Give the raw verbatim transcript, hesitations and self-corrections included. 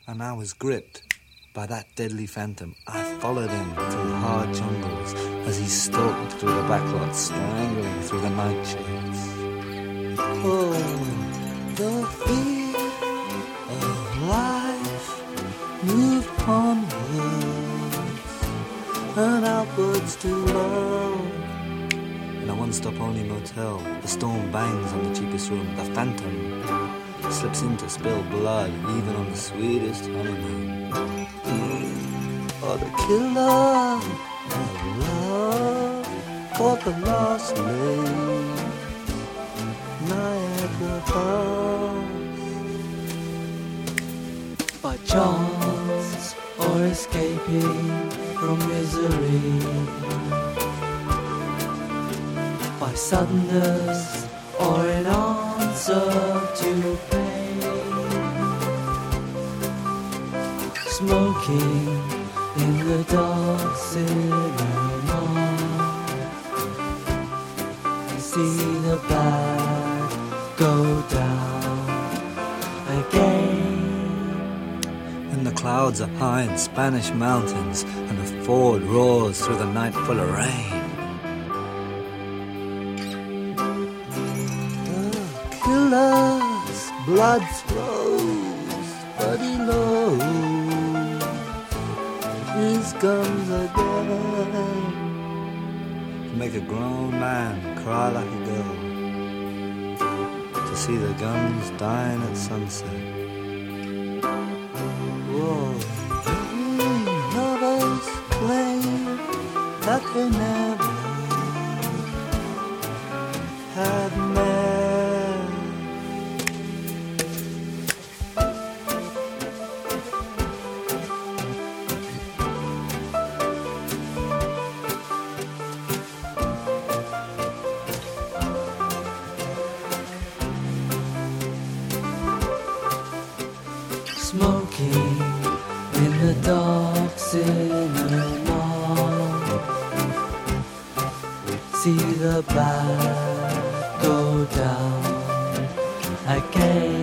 and I was gripped by that deadly phantom. I followed him through hard jungles as he stalked through the backlots, strangling through the nightshades. Oh, the fear of life moved onwards and outwards to love. In a one-stop-only motel, the storm bangs on the cheapest room. The phantom slips in to spill blood, even on the sweetest honeymoon. Oh, the killer of love caught the lost lake, Niagara Falls. By chance or escaping from misery, by suddenness or in answer to pain, smoking in the dark cinema, see the bad go down again. And the clouds are high in Spanish mountains, and a Ford roars through the night full of rain. Killer's blood flows, but he knows his guns again. To make a grown man cry like a girl, to see the guns dying at sunset. Whoa, lovers claim that they never had met. Smoking in the dark cinema, see the bad go down again.